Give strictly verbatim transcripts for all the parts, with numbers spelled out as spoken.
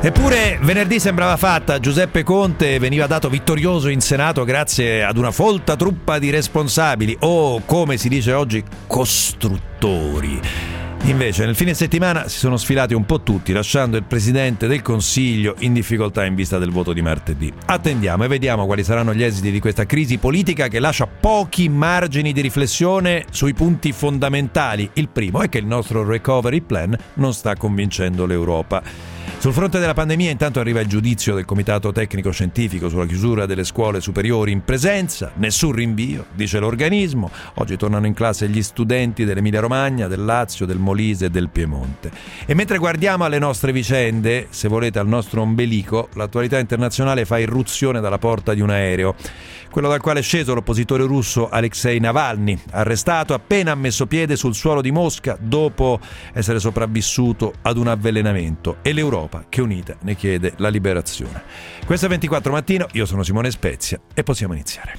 Eppure venerdì sembrava fatta, Giuseppe Conte veniva dato vittorioso in Senato grazie ad una folta truppa di responsabili o, come si dice oggi, costruttori. Invece nel fine settimana si sono sfilati un po' tutti, lasciando il Presidente del Consiglio in difficoltà in vista del voto di martedì. Attendiamo e vediamo quali saranno gli esiti di questa crisi politica che lascia pochi margini di riflessione sui punti fondamentali. Il primo è che il nostro recovery plan non sta convincendo l'Europa. Sul fronte della pandemia intanto arriva il giudizio del Comitato Tecnico Scientifico sulla chiusura delle scuole superiori in presenza, nessun rinvio, dice l'organismo. Oggi tornano in classe gli studenti dell'Emilia Romagna, del Lazio, del Molise e del Piemonte. E mentre guardiamo alle nostre vicende, se volete al nostro ombelico, l'attualità internazionale fa irruzione dalla porta di un aereo, quello dal quale è sceso l'oppositore russo Alexei Navalny, arrestato appena ha messo piede sul suolo di Mosca dopo essere sopravvissuto ad un avvelenamento, e l'Europa che unita ne chiede la liberazione. Questo è ventiquattro Mattino, io sono Simone Spezia e possiamo iniziare.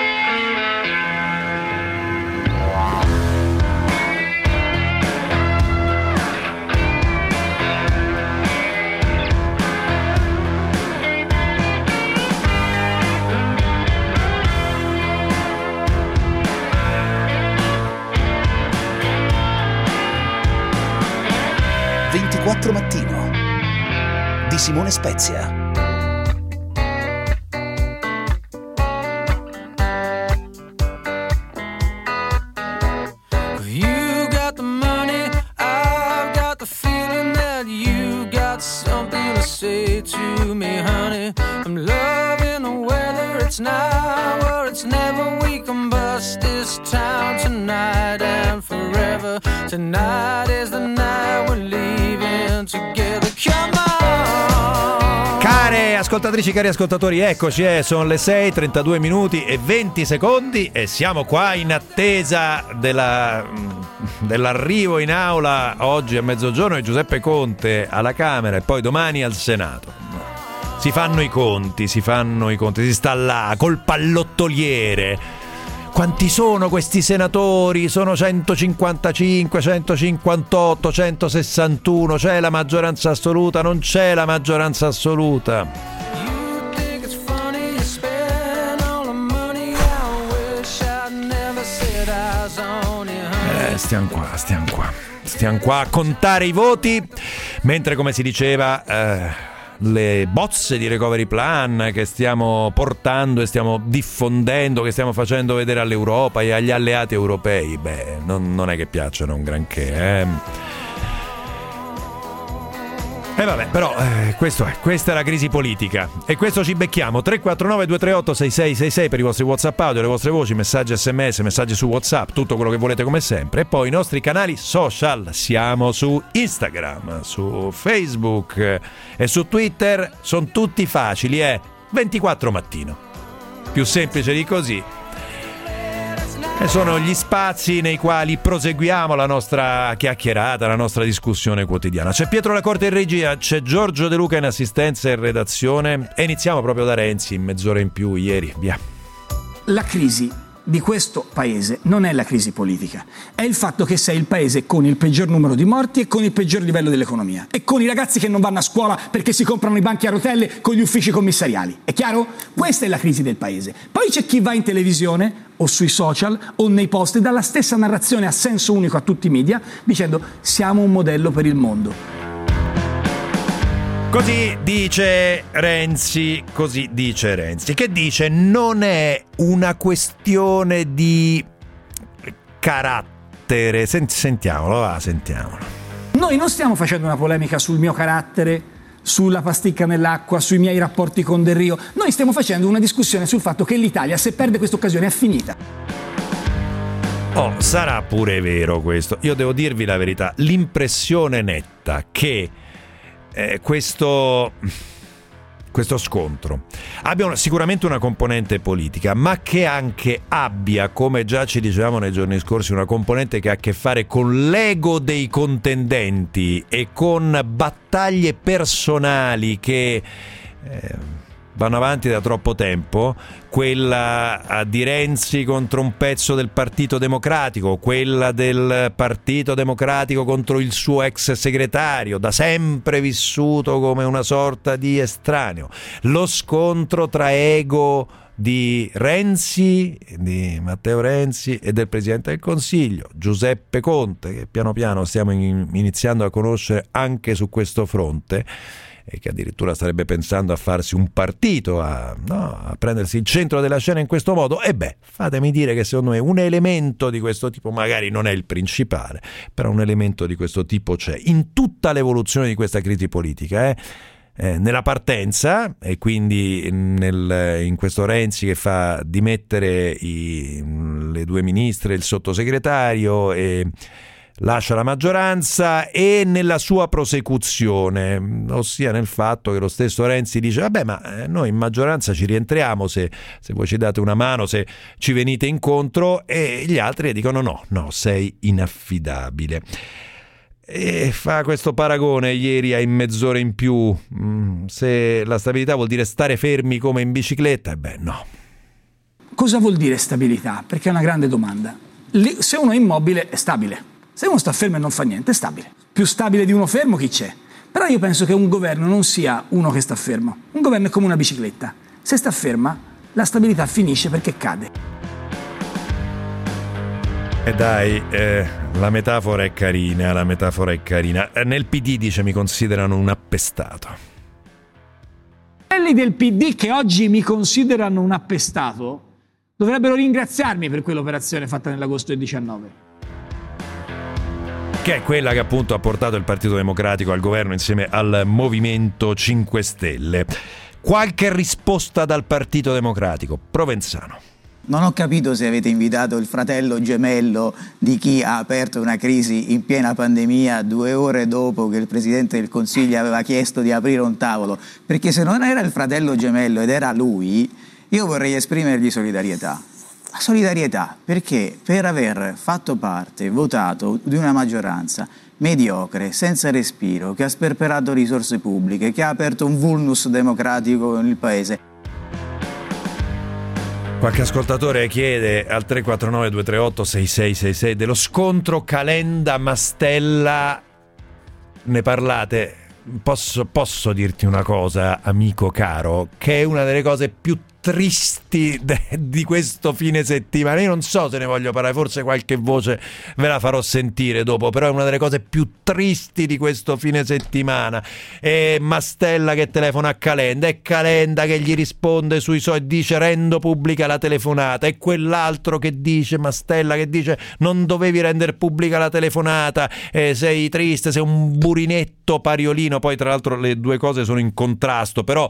ventiquattro Mattino di Simone Spezia. You got the money, I've got the feeling that you got something to say to me, honey. I'm loving the weather, it's now or it's never. We can bust this town tonight and forever. Tonight is the night we're leaving together. Come on. Care ascoltatrici, cari ascoltatori, eccoci, eh, sono le sei, trentadue minuti e venti secondi e siamo qua in attesa della, dell'arrivo in aula oggi a mezzogiorno di Giuseppe Conte alla Camera e poi domani al Senato. Si fanno i conti, si fanno i conti, si sta là col pallottoliere. Quanti sono questi senatori? Sono centocinquantacinque, centocinquantotto, centosessantuno. C'è la maggioranza assoluta? Non c'è la maggioranza assoluta. Eh, stiamo qua, stiamo qua. Stiamo qua a contare i voti, mentre, come si diceva, eh, le bozze di recovery plan che stiamo portando e stiamo diffondendo, che stiamo facendo vedere all'Europa e agli alleati europei, beh, non, non è che piacciono un granché, eh. E vabbè, però eh, questo è, questa è la crisi politica e questo ci becchiamo. Tre quattro nove due tre otto sei sei sei sei per i vostri WhatsApp audio, le vostre voci, messaggi sms, messaggi su WhatsApp, tutto quello che volete come sempre. E poi i nostri canali social, siamo su Instagram, su Facebook e su Twitter, sono tutti facili, eh? ventiquattro Mattino, più semplice di così. E sono gli spazi nei quali proseguiamo la nostra chiacchierata, la nostra discussione quotidiana. C'è Pietro Lacorte in regia, c'è Giorgio De Luca in assistenza e redazione e iniziamo proprio da Renzi, in mezz'ora in più ieri, via. La crisi di questo paese non è la crisi politica, è il fatto che sei il paese con il peggior numero di morti e con il peggior livello dell'economia e con i ragazzi che non vanno a scuola perché si comprano i banchi a rotelle con gli uffici commissariali. È chiaro? Questa è la crisi del paese. Poi c'è chi va in televisione o sui social o nei post e dà la stessa narrazione a senso unico a tutti i media dicendo siamo un modello per il mondo. Così dice Renzi, così dice Renzi, che dice non è una questione di carattere. Sentiamolo, va, sentiamolo. Noi non stiamo facendo una polemica sul mio carattere, sulla pasticca nell'acqua, sui miei rapporti con Del Rio. Noi stiamo facendo una discussione sul fatto che l'Italia, se perde questa occasione, è finita. Oh, sarà pure vero questo. Io devo dirvi la verità, l'impressione netta che Eh, questo, questo scontro abbia una, sicuramente una componente politica, ma che anche abbia, come già ci dicevamo nei giorni scorsi, una componente che ha a che fare con l'ego dei contendenti e con battaglie personali che eh, vanno avanti da troppo tempo, quella di Renzi contro un pezzo del Partito Democratico, quella del Partito Democratico contro il suo ex segretario, da sempre vissuto come una sorta di estraneo, lo scontro tra ego di Renzi, di Matteo Renzi e del Presidente del Consiglio Giuseppe Conte, che piano piano stiamo in, iniziando a conoscere anche su questo fronte, e che addirittura starebbe pensando a farsi un partito, a, no, a prendersi il centro della scena in questo modo. E beh, fatemi dire che secondo me un elemento di questo tipo, magari non è il principale, però un elemento di questo tipo c'è in tutta l'evoluzione di questa crisi politica, eh? Eh, nella partenza, e quindi nel, in questo Renzi che fa dimettere i, le due ministre, il sottosegretario, e lascia la maggioranza, e nella sua prosecuzione, ossia nel fatto che lo stesso Renzi dice vabbè, ma noi in maggioranza ci rientriamo se, se voi ci date una mano, se ci venite incontro, e gli altri dicono no, no, sei inaffidabile. E fa questo paragone ieri a in mezz'ora in più, se la stabilità vuol dire stare fermi come in bicicletta, e beh no. Cosa vuol dire stabilità? Perché è una grande domanda. Se uno è immobile è stabile. Se uno sta fermo e non fa niente, è stabile. Più stabile di uno fermo chi c'è? Però io penso che un governo non sia uno che sta fermo. Un governo è come una bicicletta. Se sta ferma, la stabilità finisce perché cade. E dai, eh, la metafora è carina, la metafora è carina. Nel P D, dice, mi considerano un appestato. Quelli del P D che oggi mi considerano un appestato dovrebbero ringraziarmi per quell'operazione fatta nell'agosto del diciannove. Che è quella che appunto ha portato il Partito Democratico al governo insieme al Movimento cinque Stelle. Qualche risposta dal Partito Democratico? Provenzano. Non ho capito se avete invitato il fratello gemello di chi ha aperto una crisi in piena pandemia due ore dopo che il Presidente del Consiglio aveva chiesto di aprire un tavolo, perché se non era il fratello gemello ed era lui, io vorrei esprimergli solidarietà. La solidarietà perché per aver fatto parte, votato di una maggioranza mediocre, senza respiro, che ha sperperato risorse pubbliche, che ha aperto un vulnus democratico nel Paese. Qualche ascoltatore chiede al tre quattro nove due tre otto sei sei sei sei dello scontro Calenda-Mastella. Ne parlate? Posso, posso dirti una cosa, amico caro, che è una delle cose più tristi de, di questo fine settimana. Io non so se ne voglio parlare, forse qualche voce ve la farò sentire dopo, però è una delle cose più tristi di questo fine settimana. E Mastella che telefona a Calenda, e Calenda che gli risponde sui suoi, dice rendo pubblica la telefonata, e quell'altro che dice, Mastella che dice non dovevi rendere pubblica la telefonata, eh, sei triste, sei un burinetto pariolino. Poi tra l'altro le due cose sono in contrasto, però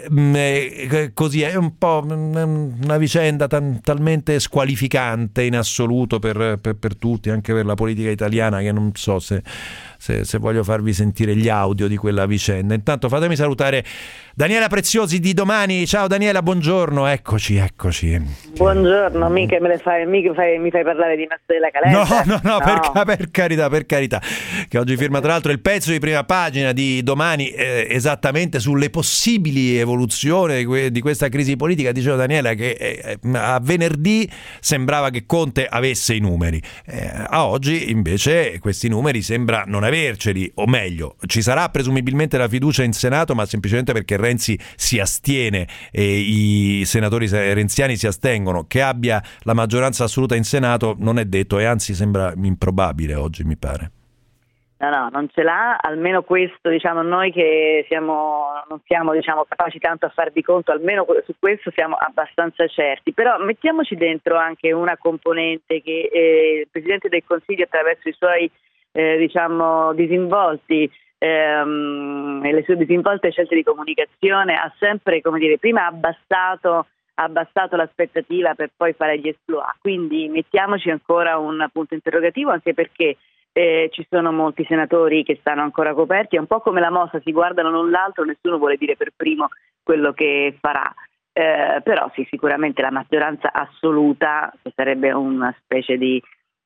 eh, così è un po' una vicenda tan, talmente squalificante in assoluto per, per, per tutti, anche per la politica italiana, che non so se, se, se voglio farvi sentire gli audio di quella vicenda. Intanto fatemi salutare Daniela Preziosi di Domani. Ciao Daniela, buongiorno, eccoci, eccoci. Buongiorno, mica me le fai, mica fai, mi fai parlare di Mastella Calenda. No, no, no, no. Per, per carità, per carità. Che oggi firma tra l'altro il pezzo di prima pagina di Domani, eh, esattamente sulle possibili evoluzioni di questa crisi politica. Dicevo Daniela che eh, a venerdì sembrava che Conte avesse i numeri, eh, a oggi invece questi numeri sembra non averceli, o meglio, ci sarà presumibilmente la fiducia in Senato, ma semplicemente perché Renzi si astiene e i senatori renziani si astengono. Che abbia la maggioranza assoluta in Senato non è detto, e anzi sembra improbabile oggi, mi pare. No, no, non ce l'ha, almeno questo, diciamo, noi che siamo, non siamo, diciamo, capaci tanto a far di conto, almeno su questo siamo abbastanza certi. Però mettiamoci dentro anche una componente che eh, il Presidente del Consiglio, attraverso i suoi, eh, diciamo, disinvolti ehm, e le sue disinvolte scelte di comunicazione, ha sempre, come dire, prima abbassato, abbassato l'aspettativa per poi fare gli exploit. Quindi mettiamoci ancora un punto interrogativo, anche perché Eh, ci sono molti senatori che stanno ancora coperti, è un po' come la mossa, si guardano l'un l'altro, nessuno vuole dire per primo quello che farà, eh, però sì, sicuramente la maggioranza assoluta, che sarebbe una specie di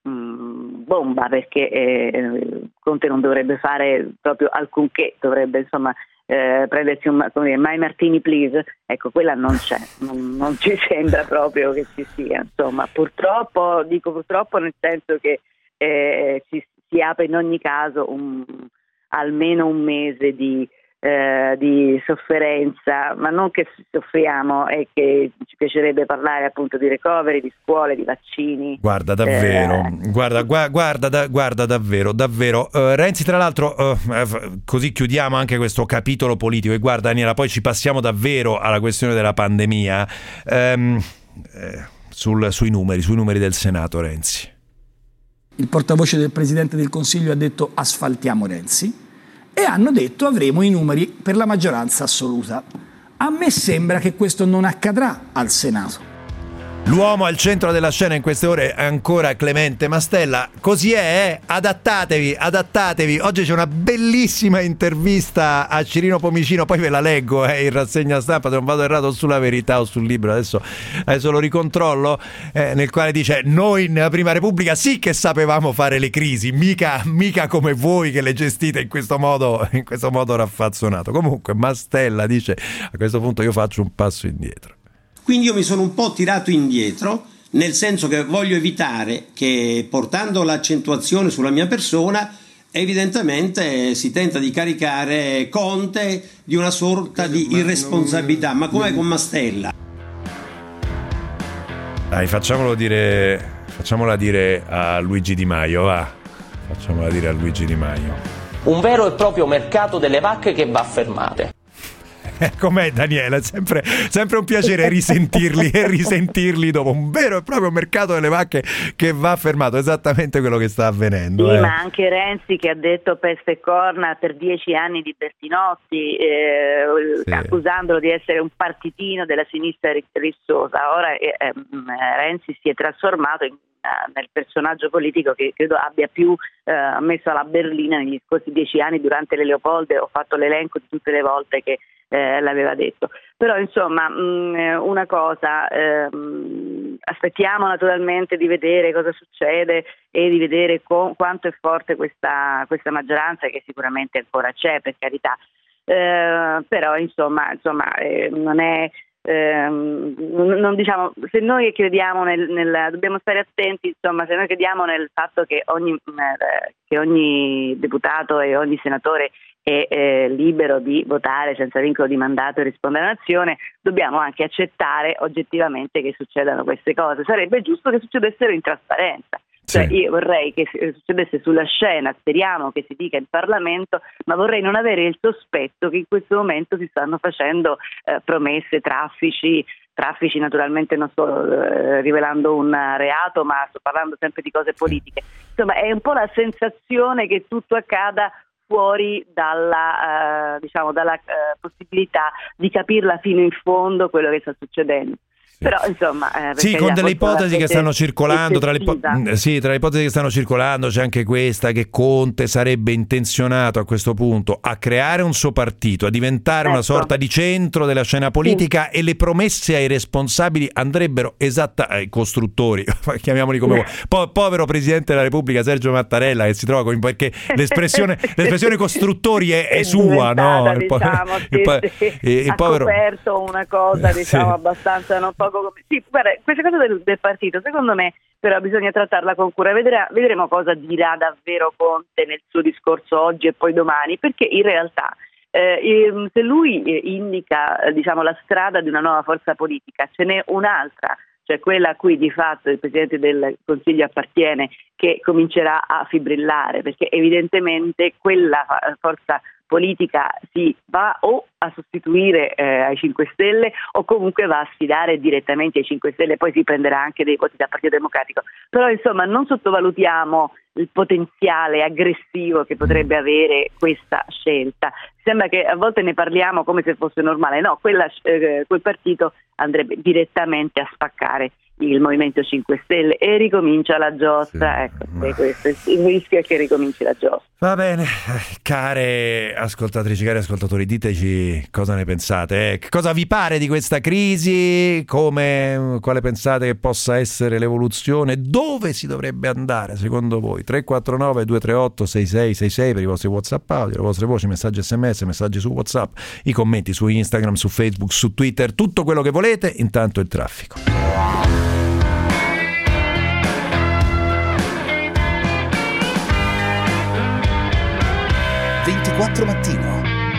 mh, bomba, perché eh, Conte non dovrebbe fare proprio alcunché, dovrebbe insomma eh, prendersi un, come dire, my martini please, ecco, quella non c'è, non, non ci sembra proprio che ci sia, insomma, purtroppo, dico purtroppo nel senso che eh, ci si apre in ogni caso un, almeno un mese di Eh, di sofferenza, ma non che soffriamo, è che ci piacerebbe parlare appunto di recovery, di scuole, di vaccini. Guarda davvero, eh. guarda, gu- guarda, da- guarda davvero, davvero. Uh, Renzi, tra l'altro, uh, così chiudiamo anche questo capitolo politico e guarda Daniela, poi ci passiamo davvero alla questione della pandemia, um, eh, sul, sui numeri, sui numeri del Senato, Renzi. Il portavoce del Presidente del Consiglio ha detto asfaltiamo Renzi. E hanno detto avremo i numeri per la maggioranza assoluta. A me sembra che questo non accadrà al Senato. L'uomo al centro della scena in queste ore è ancora Clemente Mastella. Così è, eh? Adattatevi, adattatevi. Oggi c'è una bellissima intervista a Cirino Pomicino, poi ve la leggo eh, in rassegna stampa, se non vado errato, sulla Verità o sul Libro, adesso, adesso lo ricontrollo, eh, nel quale dice: noi nella Prima Repubblica sì che sapevamo fare le crisi, mica, mica come voi che le gestite in questo modo, in questo modo raffazzonato. Comunque Mastella dice: a questo punto io faccio un passo indietro. Quindi io mi sono un po' tirato indietro, nel senso che voglio evitare che, portando l'accentuazione sulla mia persona, evidentemente si tenta di caricare Conte di una sorta di irresponsabilità. Ma com'è con Mastella? Dai, facciamolo dire, facciamola dire a Luigi Di Maio, va. Facciamola dire a Luigi Di Maio. Un vero e proprio mercato delle vacche che va fermate. Com'è Daniela? È sempre, sempre un piacere risentirli e risentirli dopo un vero e proprio mercato delle vacche che va fermato, esattamente quello che sta avvenendo. Sì, eh. ma anche Renzi che ha detto peste e corna per dieci anni di Bertinotti, eh, sì. accusandolo di essere un partitino della sinistra rissosa. Ora eh, eh, Renzi si è trasformato in nel personaggio politico che credo abbia più eh, messo alla berlina negli scorsi dieci anni. Durante le Leopolde ho fatto l'elenco di tutte le volte che eh, l'aveva detto. Però insomma mh, una cosa, ehm, aspettiamo naturalmente di vedere cosa succede e di vedere co- quanto è forte questa, questa maggioranza, che sicuramente ancora c'è, per carità, eh, però insomma, insomma eh, non è Eh, non diciamo, se noi crediamo nel, nel dobbiamo stare attenti, insomma, se noi crediamo nel fatto che ogni eh, che ogni deputato e ogni senatore è eh, libero di votare senza vincolo di mandato e rispondere alla nazione, dobbiamo anche accettare oggettivamente che succedano queste cose. Sarebbe giusto che succedessero in trasparenza. Cioè, io vorrei che succedesse sulla scena, speriamo che si dica in Parlamento, ma vorrei non avere il sospetto che in questo momento si stanno facendo eh, promesse, traffici, traffici naturalmente non sto eh, rivelando un reato, ma sto parlando sempre di cose politiche. Insomma, è un po' la sensazione che tutto accada fuori dalla, eh, diciamo, dalla eh, possibilità di capirla fino in fondo quello che sta succedendo. Però insomma eh, sì, con delle ipotesi che stanno circolando tra le, ipo- sì, tra le ipotesi che stanno circolando c'è anche questa, che Conte sarebbe intenzionato a questo punto a creare un suo partito, a diventare ecco. una sorta di centro della scena politica, sì. e le promesse ai responsabili andrebbero esatta ai costruttori, chiamiamoli come vuoi. Po- povero Presidente della Repubblica Sergio Mattarella, che si trova con, perché l'espressione, l'espressione costruttori è, è, è sua, no? Il, po- diciamo, il, po- sì, sì. il, il ha povero... coperto una cosa, diciamo, sì. abbastanza non poco come... Sì, guarda, questa cosa del, del partito, secondo me, però bisogna trattarla con cura. Vedrà, vedremo cosa dirà davvero Conte nel suo discorso oggi e poi domani, perché in realtà eh, se lui indica eh, diciamo, la strada di una nuova forza politica, ce n'è un'altra, cioè quella a cui di fatto il Presidente del Consiglio appartiene, che comincerà a fibrillare, perché evidentemente quella forza politica si va o a sostituire eh, ai cinque Stelle o comunque va a sfidare direttamente ai cinque Stelle, poi si prenderà anche dei voti dal Partito Democratico. Però insomma non sottovalutiamo il potenziale aggressivo che potrebbe avere questa scelta. Sembra che a volte ne parliamo come se fosse normale, no, quella, eh, quel partito andrebbe direttamente a spaccare il Movimento cinque Stelle, e ricomincia la giostra. Sì. Ecco, ma... questo, il rischio è che ricominci la giostra. Va bene, care ascoltatrici, cari ascoltatori, diteci cosa ne pensate, eh? Cosa vi pare di questa crisi, come, quale pensate che possa essere l'evoluzione, dove si dovrebbe andare secondo voi? tre quattro nove due tre otto sei sei sei sei per i vostri WhatsApp audio, le vostre voci, messaggi sms, messaggi su WhatsApp, i commenti su Instagram, su Facebook, su Twitter, tutto quello che volete. Intanto il traffico. ventiquattro mattino.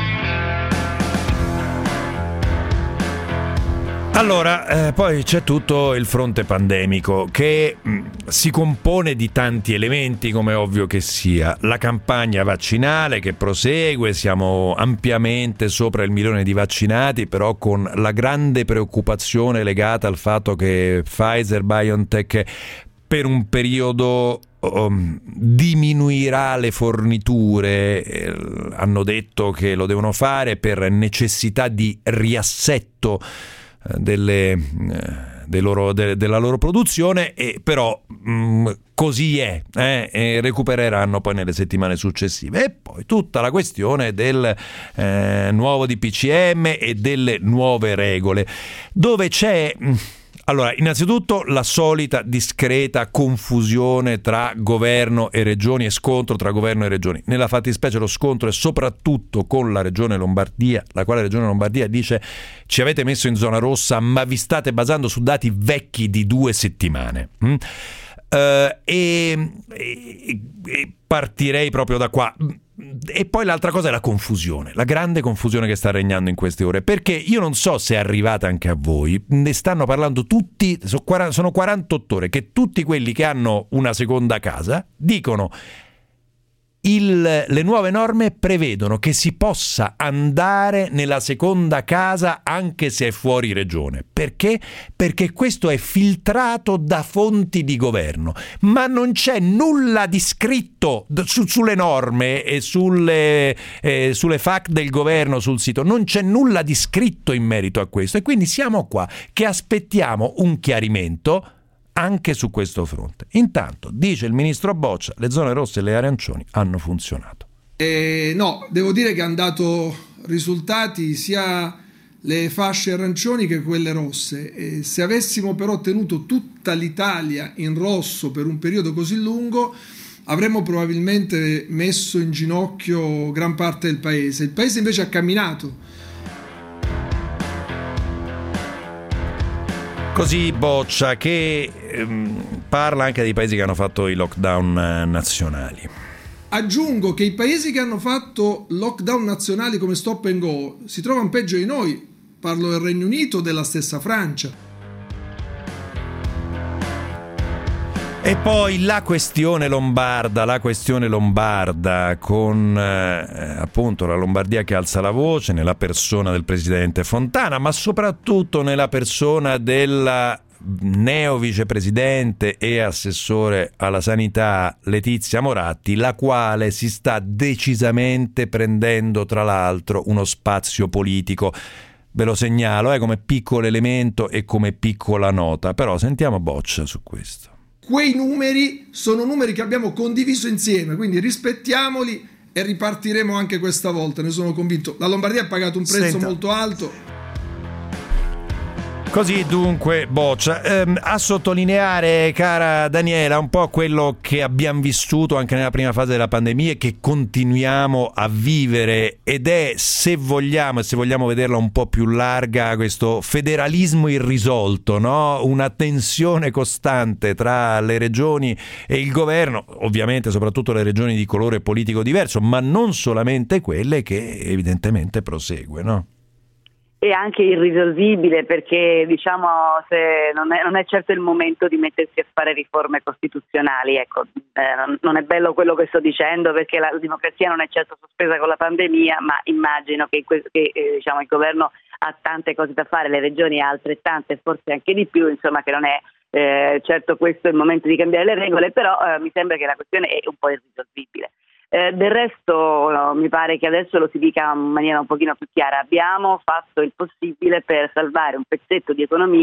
Allora, eh, poi c'è tutto il fronte pandemico che mh, si compone di tanti elementi, come è ovvio che sia. La campagna vaccinale che prosegue, siamo ampiamente sopra il milione di vaccinati, però con la grande preoccupazione legata al fatto che Pfizer BioNTech per un periodo um, diminuirà le forniture, eh, hanno detto che lo devono fare per necessità di riassetto eh, delle, eh, dei loro, de, della loro produzione, e però mh, così è, eh, e recupereranno poi nelle settimane successive. E poi tutta la questione del eh, nuovo D P C M e delle nuove regole, dove c'è... Mh, Allora, innanzitutto la solita discreta confusione tra governo e regioni e scontro tra governo e regioni. Nella fattispecie lo scontro è soprattutto con la regione Lombardia, la quale regione Lombardia dice: ci avete messo in zona rossa, ma vi state basando su dati vecchi di due settimane. Mm? Uh, e, e, e partirei proprio da qua. E poi l'altra cosa è la confusione, la grande confusione che sta regnando in queste ore, perché io non so se è arrivata anche a voi, ne stanno parlando tutti, sono quarantotto ore che tutti quelli che hanno una seconda casa dicono: Il, le nuove norme prevedono che si possa andare nella seconda casa anche se è fuori regione. Perché? Perché questo è filtrato da fonti di governo, ma non c'è nulla di scritto su, sulle norme e sulle, eh, sulle F A Q del governo sul sito, non c'è nulla di scritto in merito a questo, e quindi siamo qua che aspettiamo un chiarimento anche su questo fronte. Intanto, dice il ministro Boccia, le zone rosse e le arancioni hanno funzionato. Eh, no, devo dire che hanno dato risultati sia le fasce arancioni che quelle rosse. E se avessimo però tenuto tutta l'Italia in rosso per un periodo così lungo, avremmo probabilmente messo in ginocchio gran parte del paese. Il paese invece ha camminato. Così Boccia, che ehm, parla anche dei paesi che hanno fatto i lockdown eh, nazionali. Aggiungo che i paesi che hanno fatto lockdown nazionali come stop and go si trovano peggio di noi. Parlo del Regno Unito, della stessa Francia. E poi la questione lombarda, la questione lombarda con eh, appunto la Lombardia che alza la voce nella persona del presidente Fontana, ma soprattutto nella persona della neo vicepresidente e assessore alla sanità Letizia Moratti, la quale si sta decisamente prendendo tra l'altro uno spazio politico. Ve lo segnalo eh, come piccolo elemento e come piccola nota, però sentiamo Boccia su questo. Quei numeri sono numeri che abbiamo condiviso insieme, quindi rispettiamoli e ripartiremo anche questa volta, ne sono convinto. La Lombardia ha pagato un prezzo Senta. molto alto. Così dunque Boccia, ehm, a sottolineare, cara Daniela, un po' quello che abbiamo vissuto anche nella prima fase della pandemia e che continuiamo a vivere, ed è, se vogliamo e se vogliamo vederla un po' più larga, questo federalismo irrisolto, no? Una tensione costante tra le regioni e il governo, ovviamente soprattutto le regioni di colore politico diverso, ma non solamente quelle, che evidentemente prosegue, no? E anche irrisolvibile, perché diciamo se non è, non è certo il momento di mettersi a fare riforme costituzionali, ecco, eh, non, non è bello quello che sto dicendo, perché la democrazia non è certo sospesa con la pandemia, ma immagino che, que- che eh, diciamo, il governo ha tante cose da fare, le regioni altrettante, forse anche di più, insomma, che non è eh, certo questo il momento di cambiare le regole, però eh, mi sembra che la questione è un po' irrisolvibile. Eh, del resto no, mi pare che adesso lo si dica in maniera un pochino più chiara: abbiamo fatto il possibile per salvare un pezzetto di economia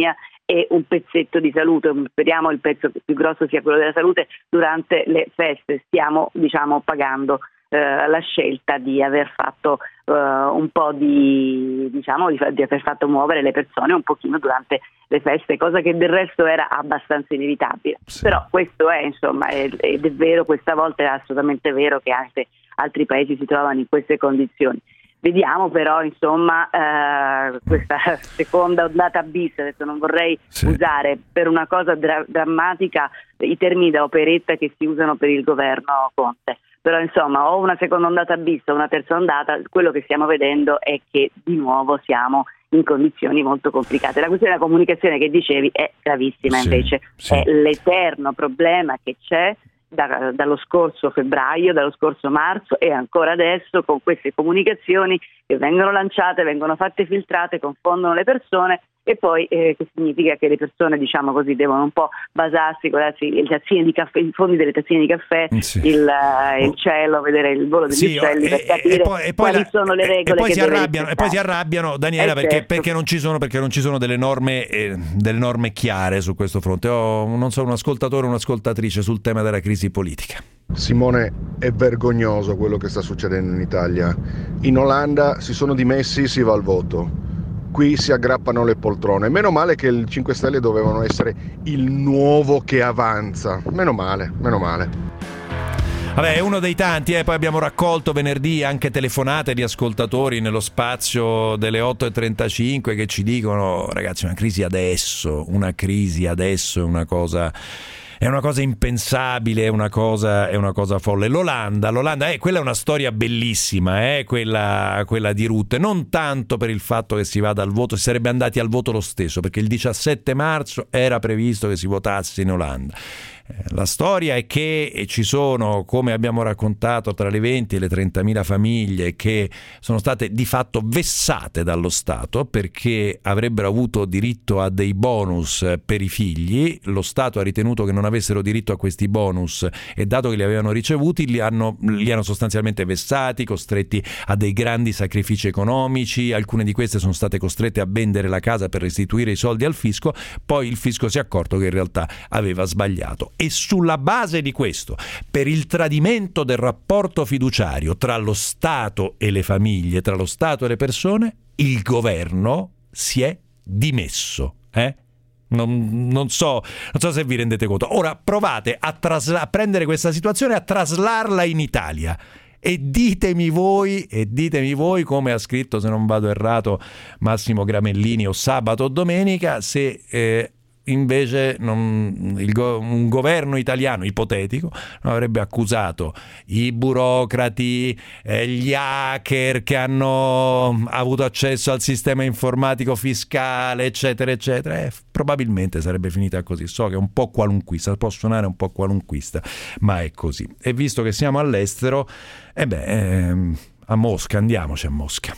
e un pezzetto di salute, speriamo il pezzo più grosso sia quello della salute durante le feste. Stiamo diciamo pagando eh, la scelta di aver fatto eh, un po' di diciamo di, di aver fatto muovere le persone un pochino durante le feste, cosa che del resto era abbastanza inevitabile. Sì. Però questo è insomma ed è, è vero, questa volta è assolutamente vero che anche altri paesi si trovano in queste condizioni. Vediamo però insomma eh, questa seconda ondata bis, adesso non vorrei sì. usare per una cosa dra- drammatica i termini da operetta che si usano per il governo Conte, però insomma o una seconda ondata bis o una terza ondata, quello che stiamo vedendo è che di nuovo siamo in condizioni molto complicate. La questione della comunicazione che dicevi è gravissima, sì, invece sì. è l'eterno problema che c'è Da, dallo scorso febbraio, dallo scorso marzo e ancora adesso, con queste comunicazioni che vengono lanciate, vengono fatte filtrate, confondono le persone e poi eh, che significa che le persone diciamo così devono un po' basarsi con le tazzine di caffè, i fondi delle tazzine di caffè, sì. il, uh, il cielo, vedere il volo degli sì, uccelli e, per capire e poi, e poi quali la, sono le regole e poi che si arrabbiano e poi si arrabbiano Daniela eh, perché, certo. perché non ci sono perché non ci sono delle norme eh, delle norme chiare su questo fronte. Ho non so un ascoltatore o un'ascoltatrice sul tema della crisi politica. Simone, è vergognoso quello che sta succedendo in Italia. In Olanda si sono dimessi, si va al voto. Qui si aggrappano le poltrone. Meno male che il cinque Stelle dovevano essere il nuovo che avanza. Meno male, meno male. Vabbè, è uno dei tanti, eh. Poi abbiamo raccolto venerdì anche telefonate di ascoltatori nello spazio delle otto e trentacinque che ci dicono: ragazzi, una crisi adesso, una crisi adesso è una cosa... È una cosa impensabile, è una cosa, è una cosa folle. L'Olanda, l'Olanda eh, quella è una storia bellissima, eh, quella, quella di Rutte, non tanto per il fatto che si vada al voto, si sarebbe andati al voto lo stesso, perché il diciassette marzo era previsto che si votasse in Olanda. La storia è che ci sono, come abbiamo raccontato, tra le venti e le trentamila famiglie che sono state di fatto vessate dallo Stato perché avrebbero avuto diritto a dei bonus per i figli. Lo Stato ha ritenuto che non avessero diritto a questi bonus e dato che li avevano ricevuti li hanno, li hanno sostanzialmente vessati, costretti a dei grandi sacrifici economici. Alcune di queste sono state costrette a vendere la casa per restituire i soldi al fisco. Poi il fisco si è accorto che in realtà aveva sbagliato. E sulla base di questo, per il tradimento del rapporto fiduciario tra lo Stato e le famiglie, tra lo Stato e le persone, il governo si è dimesso. Eh? Non, non, so, non so se vi rendete conto. Ora provate a, trasla- a prendere questa situazione e a traslarla in Italia. E ditemi voi, e ditemi voi, come ha scritto, se non vado errato, Massimo Gramellini o Sabato o Domenica, se... Eh, invece non, il go, un governo italiano ipotetico non avrebbe accusato i burocrati, eh, gli hacker che hanno avuto accesso al sistema informatico fiscale, eccetera eccetera, eh, probabilmente sarebbe finita così. So che è un po' qualunquista, può suonare un po' qualunquista, ma è così. E visto che siamo all'estero, eh beh, eh, a Mosca, andiamoci a Mosca.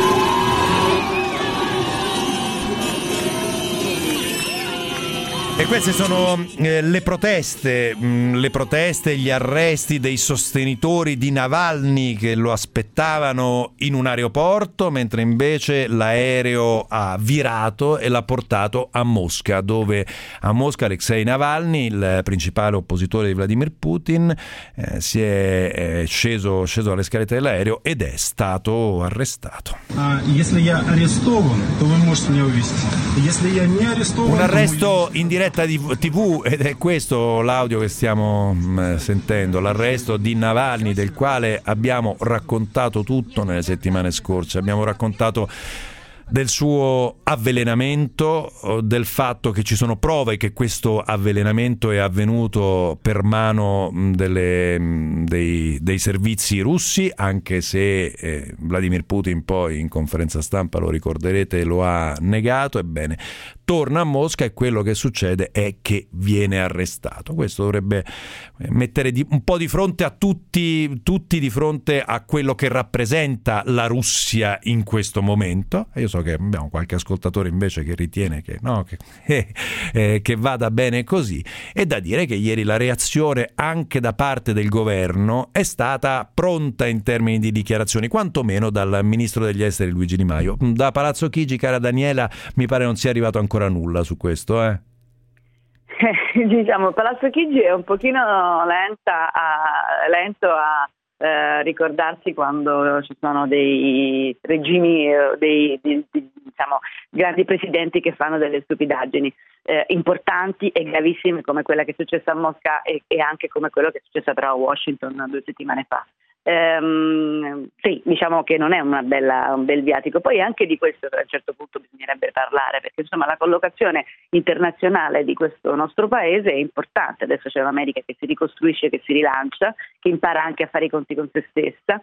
E queste sono eh, le proteste, mh, le proteste, gli arresti dei sostenitori di Navalny che lo aspettavano in un aeroporto, mentre invece l'aereo ha virato e l'ha portato a Mosca, dove a Mosca Alexei Navalny, il principale oppositore di Vladimir Putin, eh, si è eh, sceso, sceso dalle scalette dell'aereo ed è stato arrestato. Un arresto in diretta tivù, ed è questo l'audio che stiamo mh, sentendo, l'arresto di Navalny, del quale abbiamo raccontato tutto nelle settimane scorse. Abbiamo raccontato del suo avvelenamento, del fatto che ci sono prove che questo avvelenamento è avvenuto per mano delle, dei, dei servizi russi, anche se eh, Vladimir Putin poi in conferenza stampa, lo ricorderete, lo ha negato. Ebbene, torna a Mosca e quello che succede è che viene arrestato. Questo dovrebbe mettere di, un po' di fronte a tutti, tutti di fronte a quello che rappresenta la Russia in questo momento. Io so che abbiamo qualche ascoltatore invece che ritiene che no, che, eh, eh, che vada bene così. È da dire che ieri la reazione anche da parte del governo è stata pronta in termini di dichiarazioni, quantomeno dal ministro degli esteri Luigi Di Maio. Da Palazzo Chigi, cara Daniela, mi pare non sia arrivato ancora ancora nulla su questo, eh? Eh, diciamo, Palazzo Chigi è un pochino lenta a, lento a eh, ricordarsi quando ci sono dei regimi, eh, dei, di, di, diciamo, grandi presidenti che fanno delle stupidaggini eh, importanti e gravissime come quella che è successa a Mosca e, e anche come quello che è successo però a Washington due settimane fa. Ehm, sì, diciamo che non è una bella, un bel viatico. Poi anche di questo a un certo punto bisognerebbe parlare, perché insomma la collocazione internazionale di questo nostro paese è importante. Adesso c'è un'America che si ricostruisce, che si rilancia, che impara anche a fare i conti con se stessa,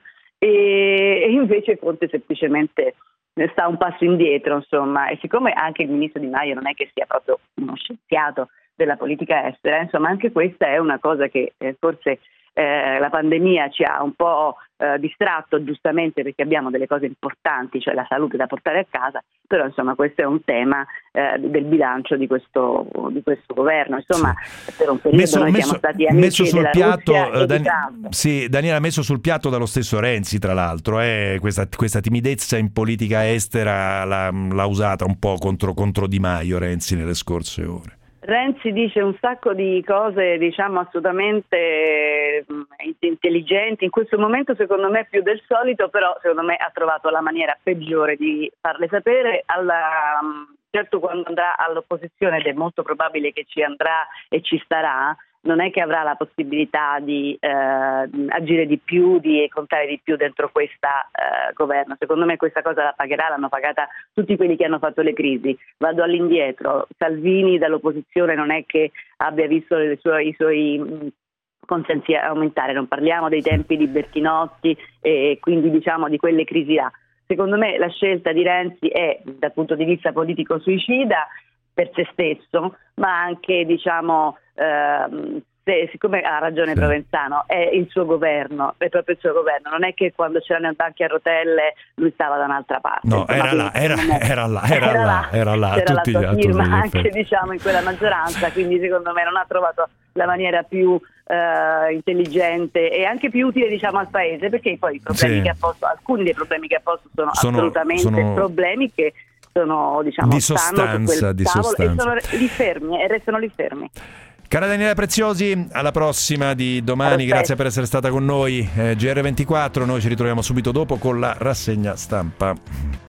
e, e invece Conte semplicemente sta un passo indietro, insomma, e siccome anche il ministro Di Maio non è che sia proprio uno scienziato della politica estera, insomma anche questa è una cosa che eh, forse Eh, la pandemia ci ha un po' eh, distratto, giustamente, perché abbiamo delle cose importanti, cioè la salute da portare a casa, però insomma questo è un tema eh, del bilancio di questo, di questo governo, insomma sì. Per un periodo messo, noi messo, siamo stati amici messo sul della piatto, Russia e Dan- di Trump. sì, Daniela, messo sul piatto dallo stesso Renzi, tra l'altro, eh, questa, questa timidezza in politica estera l'ha, l'ha usata un po' contro, contro Di Maio Renzi nelle scorse ore. Renzi dice un sacco di cose, diciamo, assolutamente intelligenti, in questo momento secondo me più del solito, però secondo me ha trovato la maniera peggiore di farle sapere. Alla, certo, quando andrà all'opposizione, ed è molto probabile che ci andrà e ci starà, non è che avrà la possibilità di eh, agire di più, di contare di più dentro questa eh, governo. Secondo me questa cosa la pagherà, l'hanno pagata tutti quelli che hanno fatto le crisi. Vado all'indietro, Salvini dall'opposizione non è che abbia visto le sue, i suoi mh, consensi aumentare, non parliamo dei tempi di Bertinotti e quindi diciamo di quelle crisi là. Secondo me la scelta di Renzi è, dal punto di vista politico, suicida per se stesso, ma anche, diciamo, ehm, se, siccome ha ragione sì. Provenzano, è il suo governo, è proprio il suo governo, non è che quando c'erano i banchi a rotelle lui stava da un'altra parte. No, era là, era, era là, era era là, era là, c'era tutti, la sua firma tutti anche, diciamo, in quella maggioranza, quindi secondo me non ha trovato la maniera più Uh, intelligente e anche più utile, diciamo, al paese, perché poi i problemi sì. che ha posto, alcuni dei problemi che ha posto sono, sono assolutamente sono... problemi che sono, diciamo, di sostanza, di sostanza. E sono lì fermi e restano lì fermi. Cara Daniela Preziosi, alla prossima di domani. Perfetto. Grazie per essere stata con noi. eh, G R ventiquattro, noi ci ritroviamo subito dopo con la rassegna stampa.